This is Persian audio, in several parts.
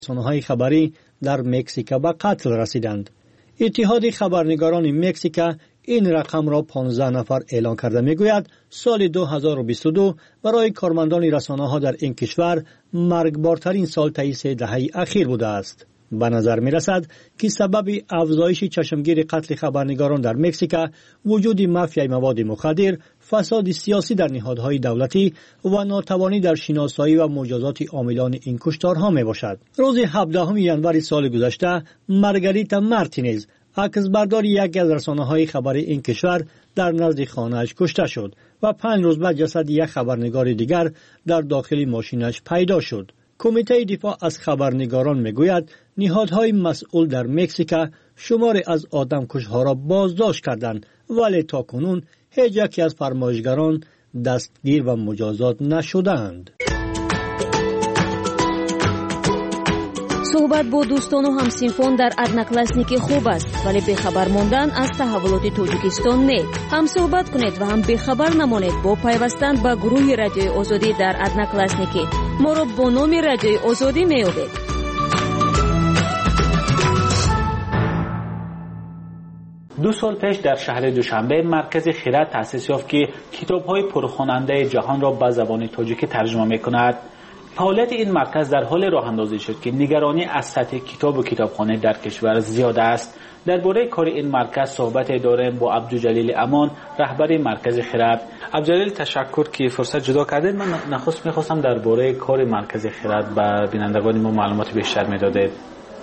رسانه‌های خبری در مکزیک به قتل رسیدند. اتحاد خبرنگاران مکزیک این رقم را 15 نفر اعلان کرده میگوید سال 2022 برای کارمندان رسانه‌ها در این کشور مرگبارترین سال طی 3 دهه اخیر بوده است. به نظر می رسد که سبب افزایش چشمگیر قتل خبرنگاران در مکزیک وجود مافیای مواد مخدر، فساد سیاسی در نهادهای دولتی و ناتوانی در شناسایی و مجازات عاملان این کشتارها می باشد. روز 17 ژانویه سال گذشته مارگاریتا مارتینز، عکسبردار یکی از رسانه‌های خبری این کشور، در نزد خانه‌اش کشته شد و 5 روز بعد جسد یک خبرنگار دیگر در داخل ماشینش پیدا شد. کمیته دفاع از خبرنگاران میگوید نهادهای مسئول در مکزیک شماری از آدمکش‌ها را بازداشت کردند ولی تاکنون هیچ یکی از فرمایشگران دستگیر و مجازات نشدند. صحبت با دوستان و همسینفان در ادناکلاسنیکی خوب است ولی بخبر ماندن از تحولات تاجیکستان نه. هم صحبت کنید و هم بخبر نمانید با پیوستن به گروه رادیوی آزادی در ادناکلاسنیکی. ما را با نام رادیوی آزادی میابید. 2 سال پیش در شهر دوشنبه مرکز خیرات تأسیس یافت که کتاب‌های پرخواننده جهان را به زبان تاجیکی ترجمه می‌کند. فعالیت این مرکز در حال راه اندازی شد که نگرانی از سطح کتاب و کتابخانه در کشور زیاد است. درباره کار این مرکز صحبت داریم با عبدالجلیل امان، رهبر مرکز خیرات. عبدالجلیل تشکر که فرصت جدا کردید. من نخست می‌خواستم درباره کار مرکز خیرات به بینندگان ما معلومات بیشتر می‌دادید.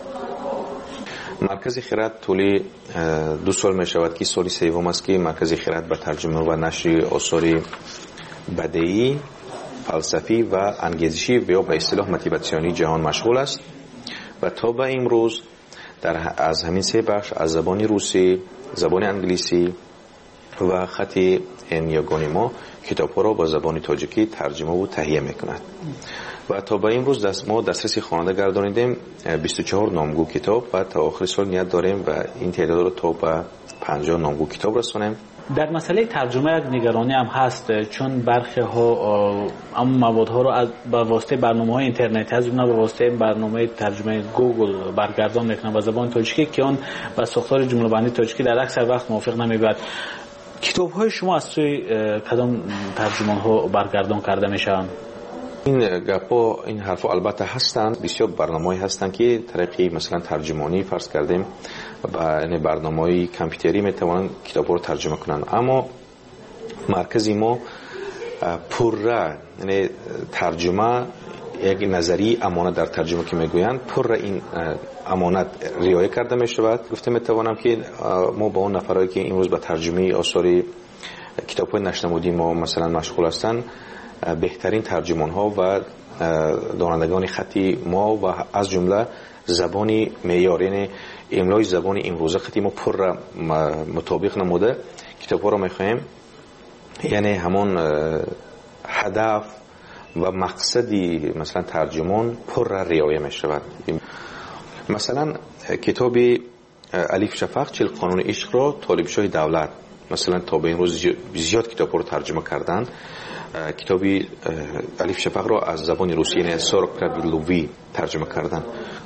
مرکز خیرات طولی 2 سال می شود که سال سوم است که مرکز خیرات به ترجمه و نشر آثار بدیعی، فلسفی و انگیزشی یا به اصطلاح موتیواسیونی جهان مشغول است و تا به امروز از همین 3 بخش از زبان روسی، زبان انگلیسی و خط یگانه ما کتاب‌ها را با زبان تاجیکی ترجمه و تهیه می‌کند. و تا به امروز ما دسترسی خواننده گردانیدیم 24 نامگو کتاب و تا آخر سال نیت داریم و این تعداد رو تا به 50 نامگو کتاب رسانیم. در مسئله ترجمه یک نگرانی هم هست، چون برخی ها اما موادها رو از به واسطه برنامه‌های اینترنتی از اونها به واسطه برنامه ترجمه گوگل برگردان میکنن به زبان تاجیکی که اون با ساختار جمله بندی تاجیکی در اکثر وقت موافق نمیبود. کتاب‌های شما از سوی کدام ترجمان‌ها برگردان کرده میشن؟ این گپا این حرفا البته هستند، بسیار برنامه‌ای هستند که طریقی مثلا ترجمانی فرض کردیم و یعنی برنامه‌های کامپیوتری میتوانند کتاب‌ها رو ترجمه کنند، اما مرکز ما پره یعنی ترجمه یک نظری امانت در ترجمه که میگویند پره این امانت رعایت کرده میشود. گفته میتوانم که ما با اون نفرایی که امروز به ترجمه آثار کتاب‌های نشنمودی ما مثلا مشغول هستند بهترین ترجمان ها و دانندگان خطی ما و از جمله زبانی معیاری املای زبان امروزه خطی ما پر مطابق نموده کتاب ها را میخواهیم، یعنی همون هدف و مقصدی مثلا ترجمان پر رعایت میشود. مثلا کتاب الف شفق 40 قانون عشق را طالبشای دولت مثلا تا به این روز زیاد کتاب رو ترجمه کردند. کتابی الف شفق را از زبان روسی یعنی سورکرابیلووی ترجمه کردند.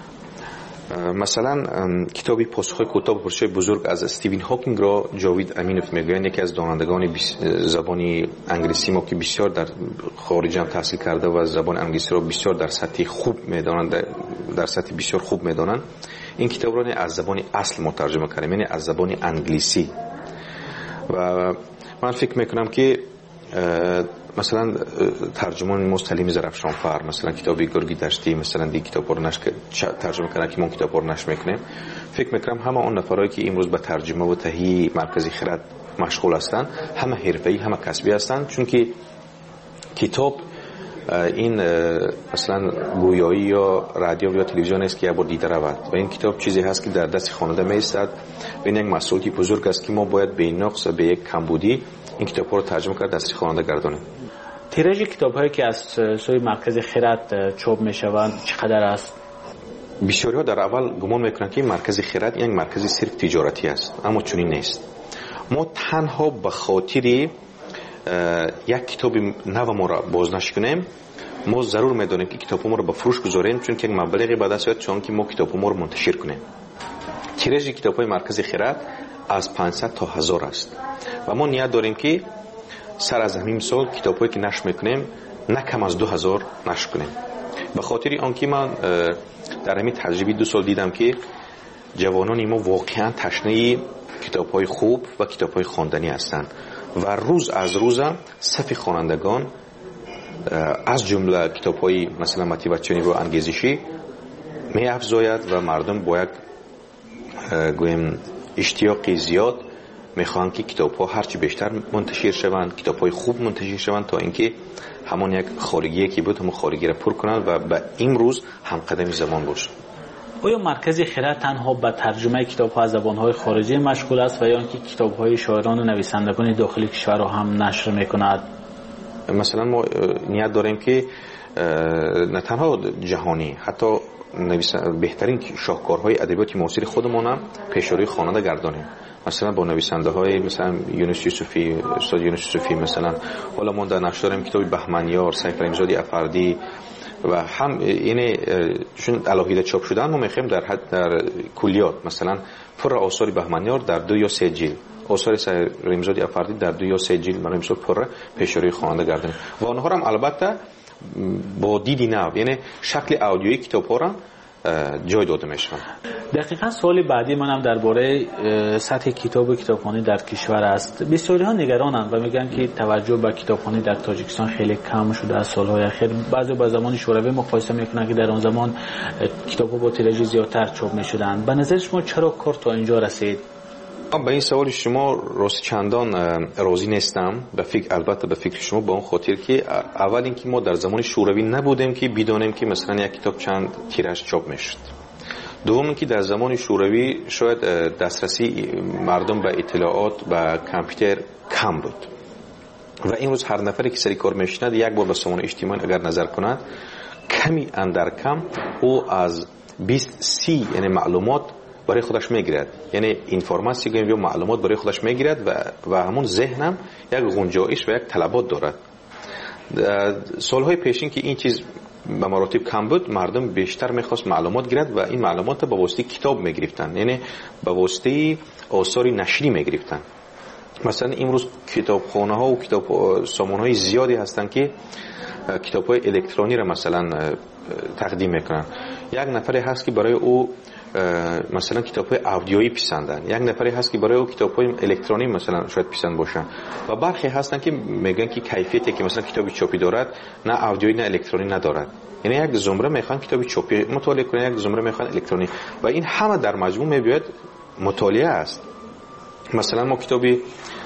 مثلا کتابی پاسخ کوتاه به پرسش بزرگ از استیون هاکینگ را جاوید امینوف میگویند، یکی از دانندگان زبان انگلیسی ما که بسیار در خارج هم تحصیل کرده و زبان انگلیسی را بسیار در سطح خوب میدانند، در سطح بسیار خوب میدانند. این کتاب را از زبان اصل مترجمه کردیم، یعنی از زبان انگلیسی. و من فکر میکنم که مثلا ترجمان مستلیم زرفشانفر مثلا کتابی گرگی دشتی مثلا دی کتاب رو ترجمه کردن که ما کتاب رو نشر میکنیم. فکر میکنم همه اون نفرایی که امروز به ترجمه و تهیه مرکز خیرات مشغول هستند همه حرفه‌ای همه کسبی هستند، چون که کتاب این مثلا گویایی یا رادیو یا تلویزیون است که یه بار دیده رود و این کتاب چیزی هست که در دست خواننده میایستد و این یک مسئولیتی بزرگ است که ما باید به نقص به یک کمبودی این کتاب رو ترجمه کرد دست خواننده گردانیم. تیراژ کتاب‌هایی که از سوی مرکز خیرات چاپ میشوند چقدر است؟ بسیاری ها در اول گمان میکنند که مرکز خیرات یک مرکز صرف تجارتی است، اما چنین نیست. ما تنها به خاطر یک کتاب نو ما را بازنشر کنیم ما ضرور میدونیم که کتاب ما رو به فروش گذاریم، چون که یک مبلغی به دست میاد چون که ما کتاب ما رو منتشر کنیم. تیراژ کتاب‌های مرکز خرد از 500 تا 1000 است و ما نیت داریم که سر از همین سال کتاب‌هایی که نشر میکنیم نه کم از 2000 نشر کنیم. به خاطر آنکه من در همین تجربه 2 سال دیدم که جوانان ما واقعا تشنه کتاب‌های خوب و کتاب‌های خواندنی هستند و روز از روز صف خوانندگان از جمله کتاب‌های مثلا موتیواسیونی و انگیزشی می افزاید و مردم باید گویم اشتیاقی زیاد میخوان که کتاب‌ها هرچی بیشتر منتشر شوند، کتاب‌های خوب منتشر شوند تا اینکه همون یک خارگیه که بود همون خارگی را پر کنند و به امروز هم قدم زمان باشه. آیا مرکز خرد تنها به ترجمه کتاب‌ها از زبان‌های خارجی مشغول است و یا اینکه کتاب‌های شاعران و نویسندگان داخلی کشور را هم نشر می‌کند؟ مثلا ما نیت داریم که نه تنها جهانی، حتی بهترین شاهکارهای ادبیات معاصر خودمون هم پیشروی خواننده گردانیم. مثلا با نویسنده های مثلا یونس یوسفی، استاد یونس یوسفی، مثلا حالا ما در نشر داریم کتاب بهمنیار، سیف رحیم‌زاده افردی و هم یعنی چون علاوه چاپ شدن ما میخوایم در کلیات مثلا پر آثار بهمنیار در 2 یا 3 جلد، آثار سیف رحیم‌زاده افردی در 2 یا 3 جلد برای مثال پر پیشروی خواننده گردانیم و آنها هم البته با دیدی نو، یعنی شکل آدیویی کتاب‌ها را جای داده میشن. دقیقاً سوال بعدی منم درباره سطح کتاب و کتابخوانی در کشور است. بسیاری ها نگرانند و میگن که توجه به کتابخوانی در تاجیکستان خیلی کم شده از سالهای اخیر. بعضی با زمان شوروی مقایسه میکنن که در آن زمان کتاب‌ها با تیراژ زیادتر چاپ میشدند. به نظر شما چرا کار تا اینجا رسید؟ به این سوال شما راست چندان راضی نیستم. البته به فکر شما با اون خاطر که اول اینکه ما در زمان شوروی نبودیم که بدونیم که مثلا یک کتاب چند تیراژ چاپ میشد. دوم اینکه در زمان شوروی شاید دسترسی مردم به اطلاعات و کامپیوتر کم بود و این روز هر نفری که سری کار میشند یک بار به سامان اجتماعی اگر نظر کند کمی اندر کم او از 20-30 یعنی معلومات برای خودش میگیرد، یعنی اینفورماسیون یا معلومات برای خودش میگیرد و همون ذهنم یک گنجایش و یک طلبات دارد. سالهای پیشین که این چیز به مراتب کم بود، مردم بیشتر میخواست معلومات گیرد و این معلومات به واسطه کتاب میگرفتن، یعنی به واسطه آثار نشری میگرفتن. مثلا امروز کتابخانه ها و کتاب سامان های زیادی هستن که کتاب های الکترونی را مثلا تقدیم میکنن. یک نفری هست که برای او مثلا کتاب‌های آدیویی پسندن، یک نفری هست که برای او کتاب‌های الکترونیک مثلا شاید پسند باشن و برخی هستن که میگن که کیفیتی که مثلا کتابی چاپی دارد نه آدیویی نه الکترونیک ندارد. یعنی یک زمره میخوان کتابی چاپی مطالعه کنن، یک زمره میخوان الکترونیک و این همه در مجموع میباید مطالعه است. مثلا ما کتابی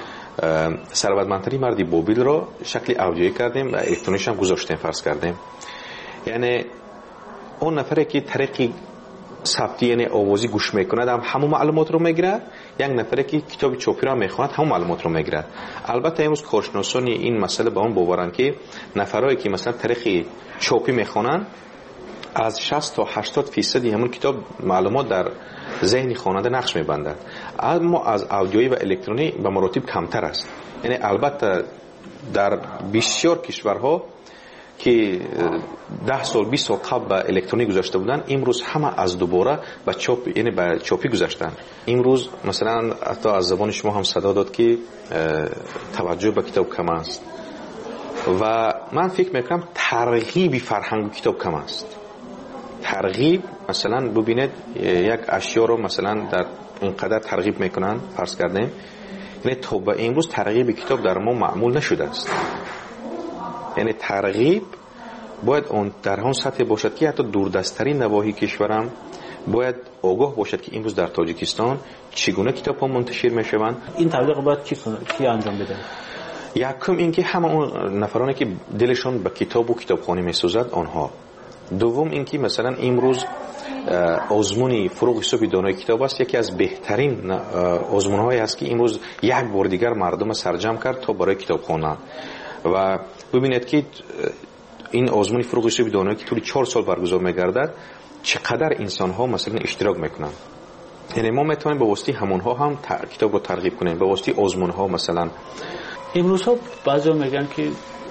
ثروتمندترین مرد بابل را شکل آدیویی کردیم و الکترونیکش هم گذاشتیم فرض کردیم. یعنی اون نفری که طریق ثبتی یعنی آوازی گوش میکند همون معلومات رو میگیرد، یک نفری که کتاب چاپی را میخواند همون معلومات رو میگیرد. البته امروز کارشناسان این مسئله با اون باورن که نفرایی که مثلا طریق چاپی میخوانند از 60 تا 80% همون کتاب معلومات در ذهن خواننده نقش میبندد، اما از آدیویی و الکترونیک به مراتب کمتر است. یعنی البته در بسیار کشورها که 10 سال 20 سال قبل به الکترونیک گذاشته بودن، امروز همه از دوباره به چاپ یعنی به چاپی گذاشتن. امروز مثلا حتی از زبان شما هم صدا داد که توجه به کتاب کم است و من فکر میکنم ترغیب فرهنگ کتاب کم است. ترغیب مثلا ببینید یک اشیا رو مثلا در اینقدر ترغیب میکنن فرض کردیم، یعنی تا به امروز ترغیب کتاب در ما معمول نشده است. یعنی ترغیب باید اون در اون سطح باشد که حتی دوردستترین نواحی کشورم باید آگاه باشد که امروز در تاجیکستان چگونه کتاب ها منتشر می شوند. این تبلیغ باید کی انجام بده؟ یکم این که همه اون نفرانی که دلشون به کتاب و کتابخوانی می سوزد آنها. دوم این که مثلا امروز آزمون فروغ حساب دانای کتاب است، یکی از بهترین آزمون هایی است که امروز یک بار دیگر مردم سرجم کرد تا برای کتاب خوانند. و ببینید که این آزمون فروغ حساب دانایی که طول 4 سال برگزار می‌گردد چقدر انسان ها مثلا اشتراک میکنن. یعنی ما میتونیم به واسطه همونها هم کتاب رو ترغیب کنیم، به واسطه آزمون ها. مثلا امروز ها بعضی میگن که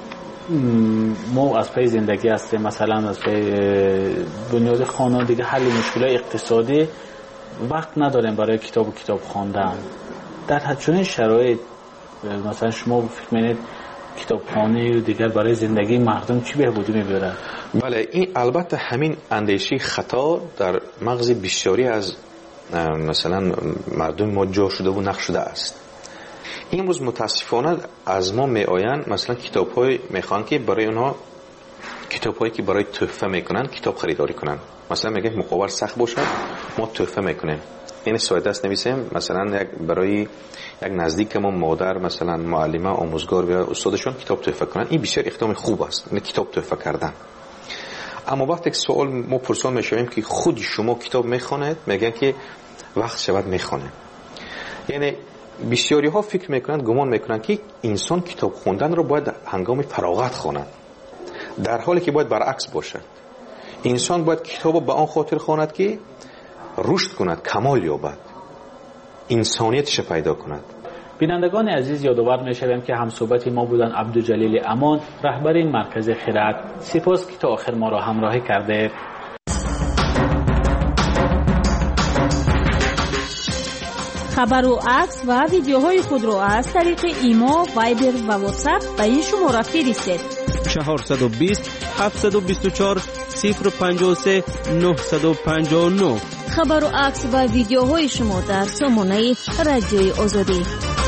ما از پای زندگی هستیم، مثلا از پای بنیاد خانه دیگه حل مشکلات اقتصادی وقت نداریم برای کتاب و کتاب خواندن. در چنین شرایط مثلا شما فکر می‌کنید کتابخانه و دیگر برای زندگی مردم چی بهبودی می‌بره؟ بله، این البته همین اندیشه خطا در مغز بسیاری از مثلا مردم ما جا شده و نقش شده است. این روز متاسفانه از ما میآیند مثلا کتاب‌های میخوان که برای اونها کتاب‌هایی که برای تحفه میکنن کتاب خریداری کنن. مثلا میگن مقابل سخت باشد ما تحفه میکنیم، این ساده است نویسیم مثلا برای یک نزدیک ما مادر مثلا معلمه آموزگار یا استادشون کتاب تحفه کنن. این بسیار اقدام خوب است، این کتاب تحفه کردن. اما وقتی که سوال ما پرسان میشویم که خود شما کتاب میخوانید، میگن که وقت شود میخوانه. یعنی بسیاری ها فکر میکنند، گمان میکنند که انسان کتاب خوندن رو باید هنگام فراغت خواند، در حالی که باید برعکس باشد. انسان باید کتاب به آن خاطر خواند که رشد کند، کمال یابد، انسانیتش پیدا کند. بینندگان عزیز، یادآور می‌شویم که همصحبت ما بودن عبدالجلیل امان، رهبر این مرکز خرد. سپاس که تا آخر ما را همراهی کرده. خبر و عکس و ویدیوهای خود را از طریق ایما، وایبر و واتساپ به این شماره فرستید: 420 724 053 959. خبر و عکس و ویدیوهای شما در سامانه رادیوی آزادی.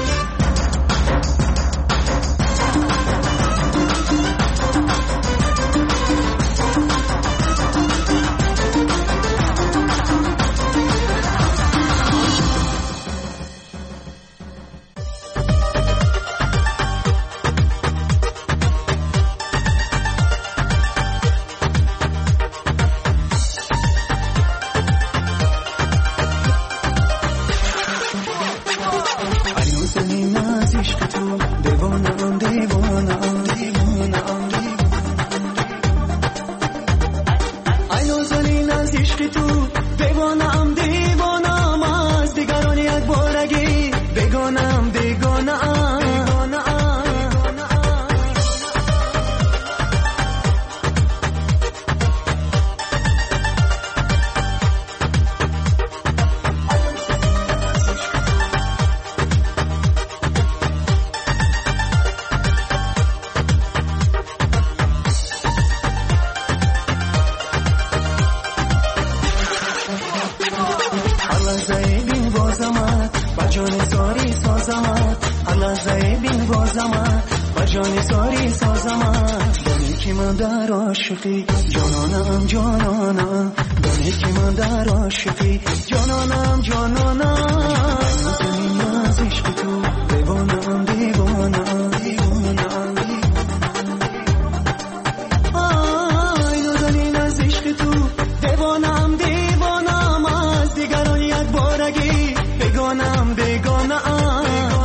جانانم جانانم دانی که من در عاشقی جانانم جانانم زمین از عشق تو دیوانم دیوانم دیوانم آی نازنین از عشق تو دیوانم دیوانم از دیگران یک بارگی بگانم بگانم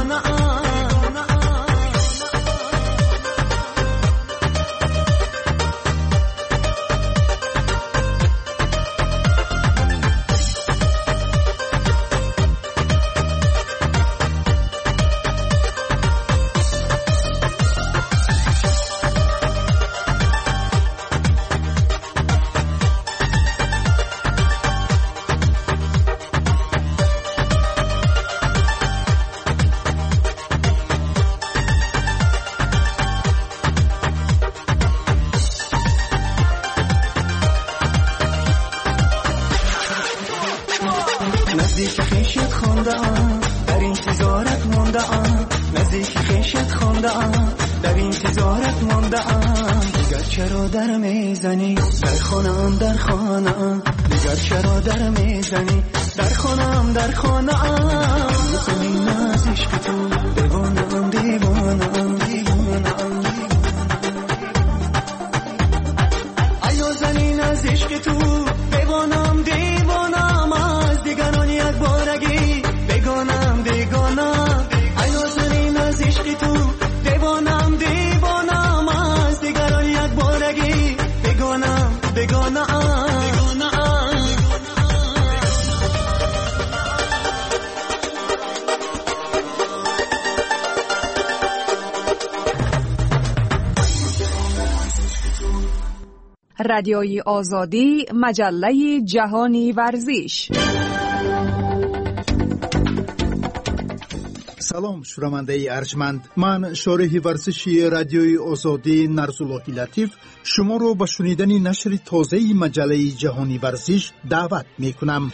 نزدیک خیشت خواندم در انتظارت ماندم نزدیک خیشت خواندم در انتظارت ماندم دیگر چرا در میزنی در خانم در خانم دیگر چرا در میزنی در خانم در خانم زمین از عشق تو دیوانم دیوانم دیوانم ایو زنین از عشق تو دیوانم دیوانم از دیگران یک بارگی بگانم بگانم ایو زنین از عشق تو دیوانم دیوانم از دیگران یک بارگی بگانم بگانم رادیوی آزادی، مجله جهانی ورزش. سلام شنونده ارجمند، من شارح ورزشی رادیوی آزادی نرزاللهی لطیف شما رو به شنیدن نشر تازه مجله جهانی ورزش دعوت می کنم.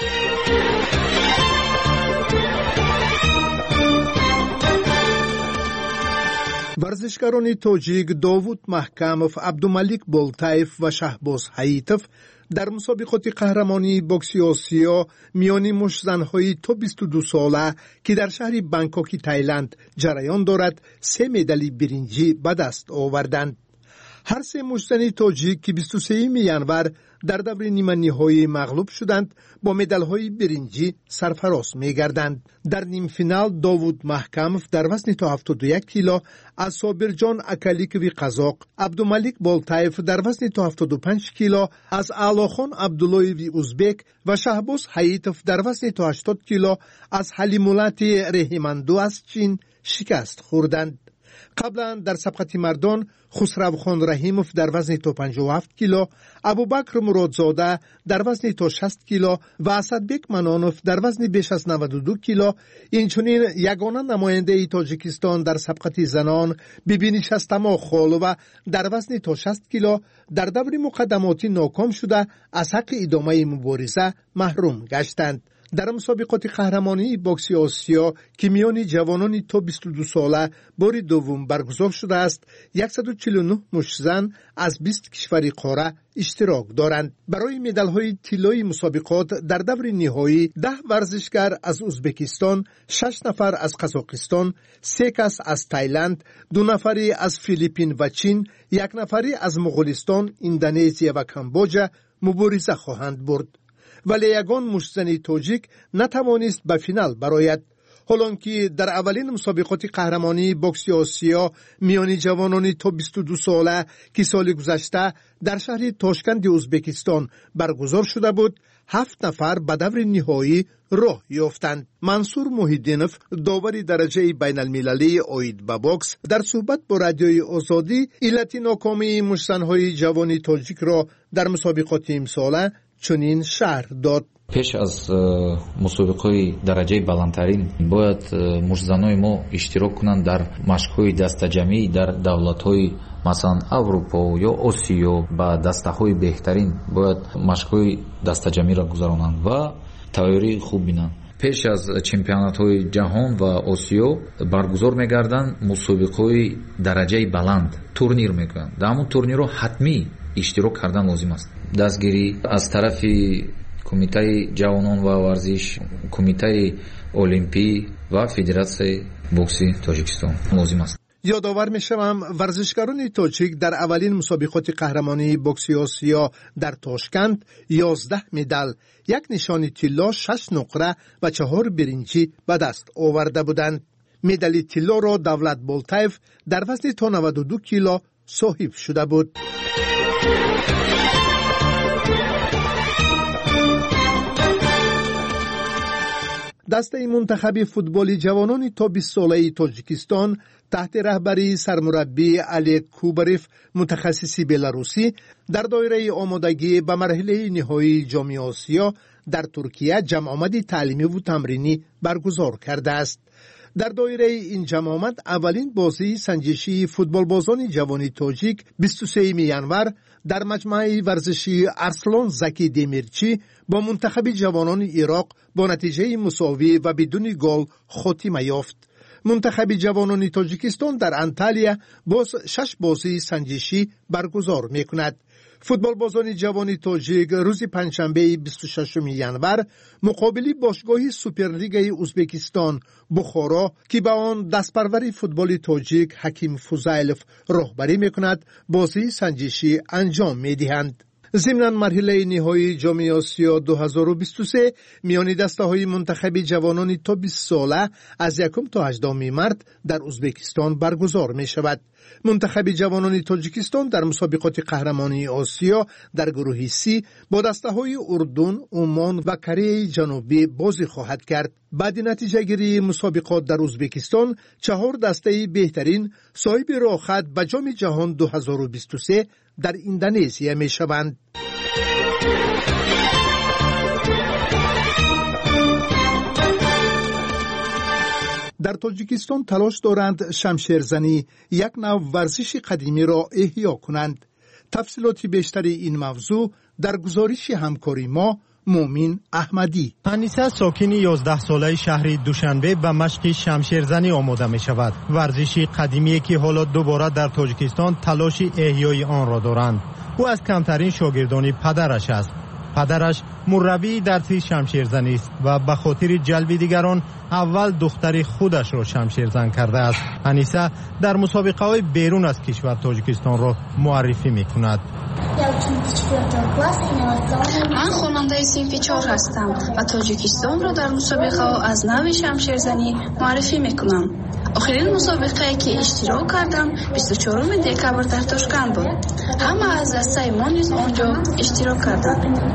ورزشکاران تاجیک داوود محکمов، عبدالملیک بولتایف و شهباز حییتов در مسابقات قهرمانی بوکس آسیا میان مشت‌زن‌های تا 22 ساله که در شهر بانکوک تایلند جریان دارد 3 مدال برنجی به دست آوردند. هر سه مشت‌زن تاجیک که 23 ینور در دور نیمه نهایی مغلوب شدند با مدال‌های برنجی سرفراز می‌گردند. در نیم فینال داوود محکمов در وزن تا 71 کیلو از صابرجان اکالیکوی قزاق، عبدالملیک بولتایف در وزن تا 75 کیلو از اعلاخان عبداللهوی ازبک و شهباز حییتов در وزن تا 80 کیلو از حلیمولات رحیماندو از چین شکست خوردند. قبلا در سبقت مردان خسروخان رحیمov در وزن تا 57 کیلو، ابوبکر مرادزاده در وزن تا 60 کیلو و اسدبک منانov در وزن بیش از 92 کیلو، اینچنین یگانه نماینده تاجیکستان در سبقت زنان بیبی نشستما خالوه در وزن تا 60 کیلو در دور مقدماتی ناکام شده از حق ادامه مبارزه محروم گشتند. در مسابقات قهرمانی بوکس آسیا که میان جوانان تا 22 ساله بار دوم برگزار شده است، 149 مشت‌زن از 20 کشور قاره اشتراک دارند. برای مدال‌های طلایی مسابقات در دور نهایی 10 ورزشکار از ازبکستان، 6 نفر از قزاقستان، 3 کس از تایلند، 2 نفری از فیلیپین و چین، 1 نفری از مغولستان، اندونزیا و کامبوجا مبارزه خواهند برد. ولی یگان مشت‌زن تاجیک نتوانست به فینال برآید. حالانکه در اولین مسابقات قهرمانی بوکس آسیا میان جوانان تا 22 ساله که سال گذشته در شهر تاشکند ازبکستان برگزار شده بود، 7 نفر به دور نهایی راه یافتند. منصور محیدینov، داور درجه بین المللی اید به بوکس، در صحبت با رادیوی آزادی علت ناکامی مشت‌زن‌های جوان تاجیک را در مسابقات امساله چنین شرح داد. پیش از مسابقه درجه بالاترین باید مشت‌زنان ما اشتراک کنند در مشق‌های دسته‌جمعی در دولت‌های مثلا اروپا یا آسیا با دسته‌های بهترین باید مشق‌های دسته‌جمعی را گذرانند و تیاری خوب بینند. پیش از چمپیونات‌های جهان و آسیا برگزار می‌گردند مسابقه‌های درجه بلند تورنیر می‌کنند. در همون تورنیر رو حتمی اشتراک کردن لازم است. دستگیری از طرف کمیته جوانان و ورزش، کمیته المپی و فدراسیون بوکس تاجیکستان لازم است. یادآور می‌شوم ورزشکاران تاجیک در اولین مسابقات قهرمانی بوکس آسیا در تاشکند 11 مدال، 1 نشان طلا، 6 نقره و 4 برنجی به دست آورده بودند. مدال طلا را دولت بولتایف در وزن تا 92 کیلو صاحب شده بود. دسته منتخب فوتبال جوانان تا 20 ساله تاجیکستان تحت رهبری سرمربی علی کوبریف متخصص بلاروسی در دایره آمادگی به مرحله نهایی جام آسیا در ترکیه جمع آمد تعلیمی و تمرینی برگزار کرده است. در دایره این جمع آمد اولین بازی سنجشی فوتبال بازان جوان تاجیک 23 ینور در مجمع ورزشی ارسلان زکی دمیرچی با منتخب جوانان عراق با نتیجه مساوی و بدون گل خاتمه یافت. منتخب جوانان تاجیکستان در انتالیا باز 6 بازی سنجشی برگزار می‌کند. فوتبال بازان جوان تاجیک روز پنجشنبه 26 ینور مقابل باشگاه سوپرلیگ ازبکستان بخارا که به آن دستپرور فوتبال تاجیک حکیم فوزایلوف راهبری می‌کند بازی سنجشی انجام می‌دهند. ضمن مرحله نهایی جام آسیا 2023 میان دسته‌های منتخب جوانان تا 20 ساله از 1 تا 18 مارس در ازبکستان برگزار می‌شود. منتخب جوانان تاجیکستان در مسابقات قهرمانی آسیا در گروه C با دسته‌های اردن، عمان و کره جنوبی بازی خواهد کرد. بعد نتیجه گیری مسابقات در ازبکستان 4 دسته بهترین صاحب راه خط به جام جهان 2023 در اندونزیا می شوند. در تاجیکستان تلاش دارند شمشیرزنی یک نوع ورزش قدیمی را احیا کنند. تفصیلات بیشتری این موضوع در گزارش همکاری ما مومین احمدی. انیسه ساکن 11 ساله شهر دوشنبه به مشق شمشیرزنی آماده می شود. ورزشی قدیمی که حالا دوباره در تاجیکستان تلاش احیای آن را دارند. او از کمترین شاگردان پدرش است. پدرش مربی درس شمشیرزنی است و به خاطر جلب دیگران اول دختر خودش را شمشیرزن کرده است. انیسه در مسابقه های بیرون از کشور تاجیکستان را معرفی می کند. من خواننده صنف 4 هستم و تاجیکستان را در مسابقه ها از نوع شمشیرزنی معرفی می کنم. آخرین مسابقه که اشتراک کردم 24 دکبر در تاشکند بود. همه از دسته ما نیز آنجا اشتراک کردند.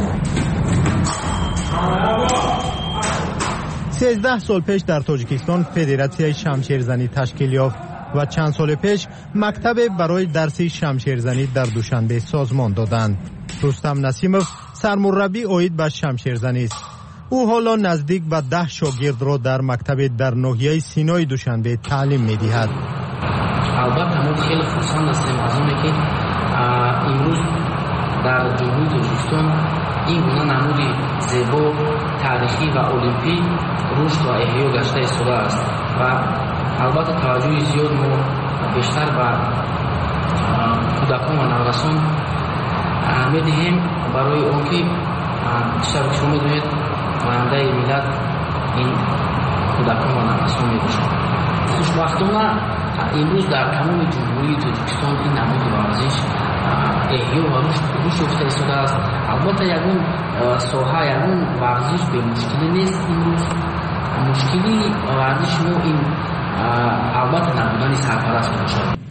13 سال پیش در تاجیکستان فدراسیون شمشیرزنی تشکیل یافت و چند سال پیش مکتب برای درس شمشیرزنی در دوشنبه سازمان دادند. رستم نسیموف سرمربی عاید به شمشیرزنی است. او حالا نزدیک به 10 شاگرد را در مکتب در ناحیه سینای دوشنبه تعلیم می‌دهد. البته ما خیلی خوشحال هستیم از اینکه امروز در جمهوری تاجیکستان این گونه نمودی زیبا تاریخی و المپی رشد و احیا گشته شده است و البته توجه زیاد ما بیشتر به کودکان و نوجوانان می‌دهیم برای آنکه بیشتر شما می‌دونید آینده ملت این کودکان و نوجوانان می‌باشند. خوشبختانه امروز در تمام جمهوری تاجیکستان این نمود ورزش احیا و رشد یافته شده است. البته یگان ساحه یگان ورزش به مشکلی نیست. امروز مشکلی ورزش ما این البته نبودن سرپرست باشد.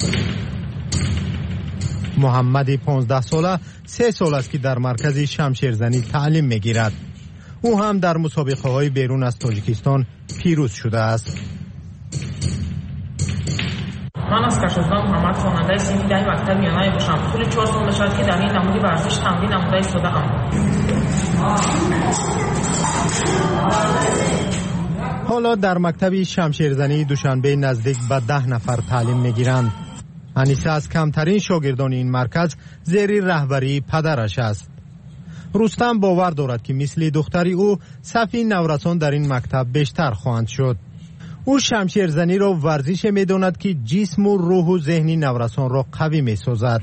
محمد 15 ساله 3 سال است که در مرکز شمشیرزنی تعلیم میگیرد. او هم در مسابقه های بیرون از تاجیکستان پیروز شده است. من از کشورستان محمد خواننده صنف 10 مکتب میانه باشم. حدود 4 سال میشود که در این نمود ورزش تمرین نموده شده‌ام. حالا در مکتب شمشیرزنی دوشنبه نزدیک به 10 نفر تعلیم میگیرند. انیسه از کمترین شاگردان این مرکز زیر رهبری پدرش است. رستم باور دارد که مثل دختری او صف نورسان در این مکتب بیشتر خواهند شد. او شمشیرزنی را ورزش می‌داند که جسم و روح و ذهن نورسان را قوی می‌سازد.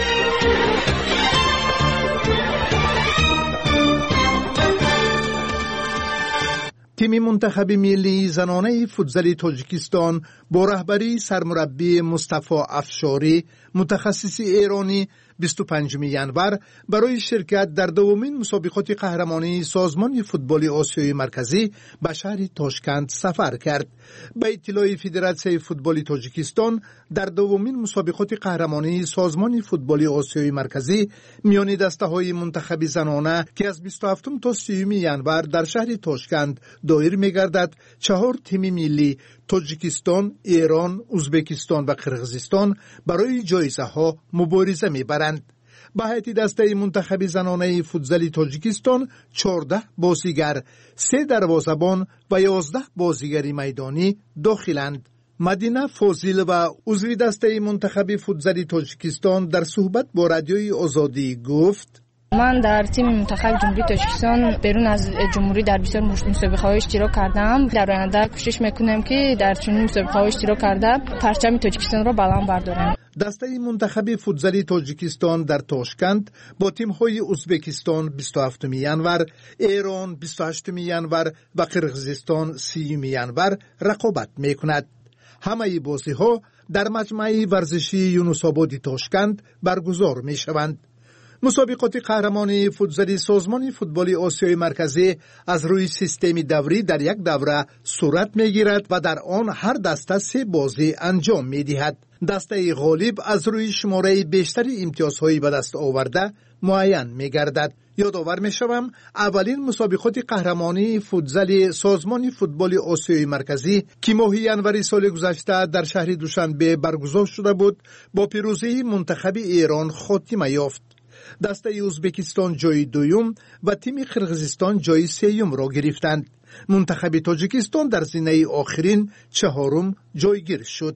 تیم منتخب ملی زنانه فوتبال تاجیکستان با رهبری سرمربی مصطفی افشاری متخصص ایرانی 25 ینور برای شرکت در دومین مسابقات قهرمانی سازمان فوتبال آسیای مرکزی به شهر تاشکند سفر کرد. به اطلاع فدراسیون فوتبال تاجیکستان در دومین مسابقات قهرمانی سازمان فوتبال آسیای مرکزی میان دسته‌های منتخب زنانه که از 27 تا 30 ینور در شهر تاشکند دایر می‌گردد 4 تیم ملی تاجیکستان، ایران، ازبکستان و قرغیزستان برای جایزه‌ها مبارزه می‌برند. به هیئت دسته منتخب زنانه فوتبال تاجیکستان 14 بازیگر، 3 دروازه‌بان و 11 بازیگر میدانی داخلند. مدینه فاضل و عضو دسته منتخب فوتبال تاجیکستان در صحبت با رادیوی آزادی گفت: من در تیم منتخب جمهوری تاجیکستان بیرون از جمهوری در بسیار مسابقه‌های اشتراک کردم. در آینده کوشش میکنم که در چنین مسابقه‌های اشتراک کرده پرچم تاجیکستان را بلند بردارم. دسته منتخب فوتبال تاجیکستان در تاشکند با تیم‌های ازبکستان 27 ینور، ایران 28 ینور و قرغیزستان 30 ینور رقابت میکند. همه بازی‌ها در مجمع ورزشی یونس‌آباد تاشکند برگزار میشوند. مسابقات قهرمانی فوتبال سازمان فوتبال آسیای مرکزی از روی سیستم دوری در یک دوره صورت میگیرد و در آن هر دسته 3 بازی انجام میدهد. دسته غالب از روی شماره بیشتری امتیازهایی به دست آورده معین می‌گردد. یادآور می‌شوم اولین مسابقات قهرمانی فوتزال سازمان فوتبال آسیای مرکزی که ماه ژانویه سال گذشته در شهر دوشنبه برگزار شده بود با پیروزی منتخب ایران خاتمه یافت. دسته ازبکستان جای دوم و تیم قرقیزستان جای سوم را گرفتند. منتخب تاجیکستان در زینه آخرین چهارم جایگیر شد.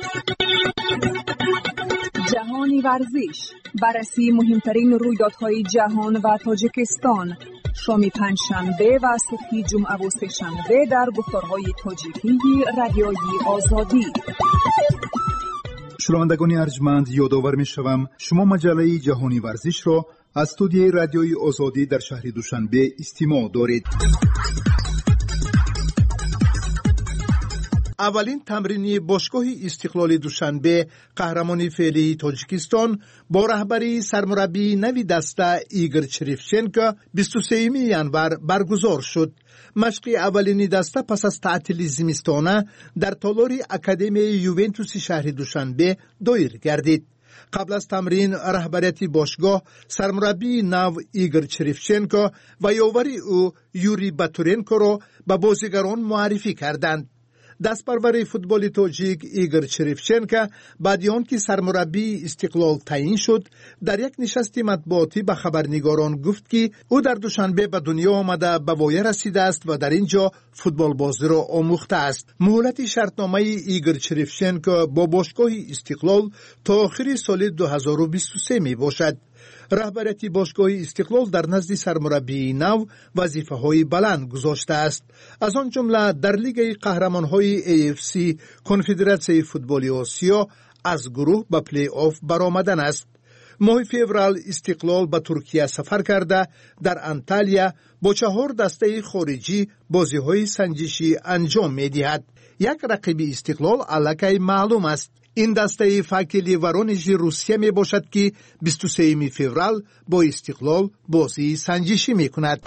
جهانی ورزش، بررسی مهمترین رویدادهای جهان و تاجیکستان، شام پنجشنبه و صبح جمعه و سه‌شنبه در گفتارهای تاجیکی رادیوی آزادی. شنوندگان ارجمند، یادآور می‌شوم شما مجله جهانی ورزش را از استودیوی رادیوی آزادی در شهر دوشنبه استماع دارید. اولین تمرینی باشگاه استقلال دوشنبه قهرمانی فعلی تاجیکستان با رهبری سرمربی نوی دسته ایگور چریفچنکو 23 ژانویه برگزار شد. مشق اولین دسته پس از تعطیل زمستانه در تالار اکادمی یوونتوس شهر دوشنبه دایر گردید. قبل از تمرین رهبریت باشگاه سرمربی نو ایگور چریفچنکو و یاوری او یوری باتورنکو را به بازیگران معرفی کردند. دستپرور فوتبال تاجیک ایگور چریفچنکو بعد از آنکه سرمربی استقلال تعیین شد در یک نشست مطبوعاتی به خبرنگاران گفت که او در دوشنبه به دنیا آمده به وایه رسیده است و در اینجا فوتبال بازی را آموخته است. مهلت شرطنامه ایگور چریفچنکو با باشگاه استقلال تا آخر سال 2023 می باشد. رهبریت باشگاه استقلال در نزد سرمربی نو وظیفه‌های بلند گذاشته است. از آن جمله در لیگ قهرمان‌های AFC کنفدراسیون فوتبال آسیا از گروه به پلی آف برآمدن است. ماه فوریه استقلال به ترکیه سفر کرده در انتالیا با 4 دسته خارجی بازی‌های سنجشی انجام می‌دهد. یک رقیب استقلال الکی معلوم است. این دسته فاکلی ورونژ روسیه می باشد که 23 فوریه با استقلال بازی سنجشی می کند.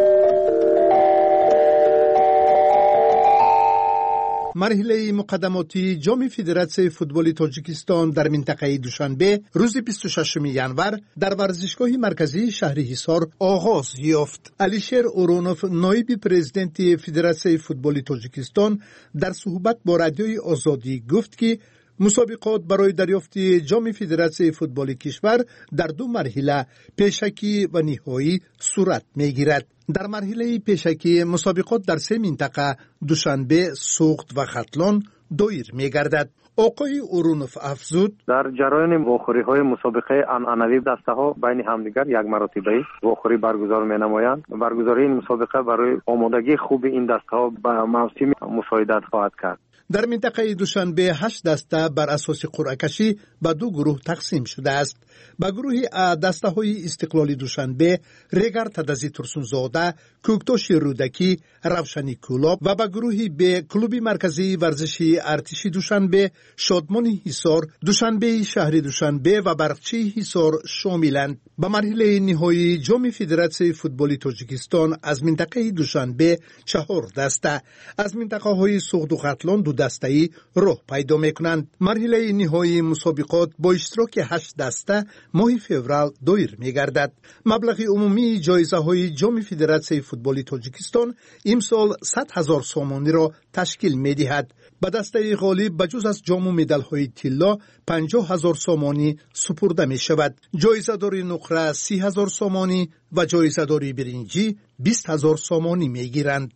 مرحله مقدماتی جام فدراسیون فوتبال تاجیکستان در منطقه دوشنبه روز 26 ژانویه در ورزشگاه مرکزی شهر حصار آغاز یافت. علیشیر اورونوف نایب پرزیدنت فدراسیون فوتبال تاجیکستان در صحبت با رادیوی آزادی گفت که مسابقات برای دریافت جام فدراسیون فوتبال کشور در 2 مرحله پیشکی و نهایی صورت می‌گیرد. در مرحله پیشکی مسابقات در 3 منطقه دوشنبه، سوخت و ختلان دایر می‌گردد. آقای اورونوف افزود در جریان واخوری‌های مسابقه عنعنوی دسته‌ها بین همدیگر یک مرتبه واخوری برگزار می‌نمایند. برگزاری این مسابقه برای آمادگی خوب این دسته‌ها به موسم مساعدت خواهد کرد. در منطقه دوشنبه 8 دسته بر اساس قرعه کشی به 2 گروه تقسیم شده است. به گروه ا دسته های استقلال دوشنبه ریگر تدزی ترسونزاده، کوکتوش رودکی، روشنی کولاب و به گروه ب کلوب مرکزی ورزشی ارتشی دوشنبه، شادمان حصار، دوشنبه شهر دوشنبه و برقچی حصار شاملند. به مرحله نهایی جام فدراسیون فوتبال تاجیکستان از منطقه دوشنبه 4 دسته، از منطقه های سوخت و ختلان 2 دسته‌ای راه پیدا می‌کنند. مرحله نهایی مسابقات با اشتراک 8 دسته ماه فوریه دایر می‌گردد. مبلغ عمومی جایزه‌های جام فدراسیون فوتبال تاجیکستان امسال 100,000 سومانی را تشکیل می‌دهد. به دسته غالب بجز از جام و مدال‌های طلا 50,000 سومانی سپرده می‌شود. جایزه‌داری نقره 30,000 سومانی و جایزه‌داری برنجی 20,000 سومانی می‌گیرند.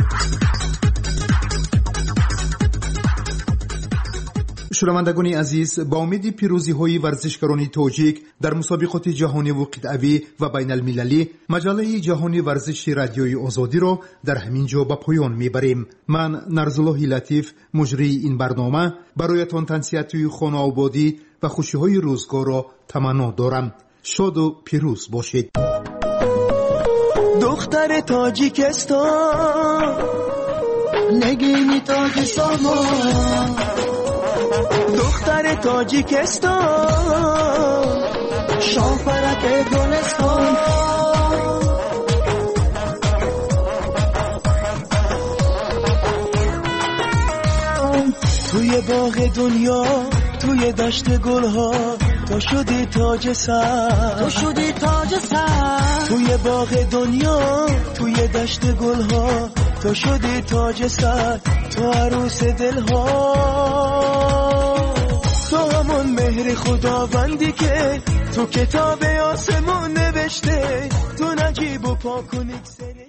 شنوندگان عزیز، با امید پیروزی‌های ورزشکاران تاجیک در مسابقات جهانی و قطعی و بین المللی، مجله جهانی ورزش رادیوی آزادی را در همین جا به پایان میبریم. من نرزالله لطیف مجری این برنامه برایتان تنصیحات خانه آبادی و خوشی‌های روزگار را تمنا دارم. شاد و پیروز باشید. دختر تاجیکستان نگینی تاج سامان، دختر تاجیکستان شاپرک گلستان، توی باغ دنیا، توی دشت گلها، تو شدی تاج سر، تو شدی تاج سر، توی باغ دنیا، توی دشت گلها، تو شدی تاج سر، تو عروس دلها، تو همون مهر خداوندی که تو کتاب آسمون نوشته، تو نجیب و پاک و نکسری.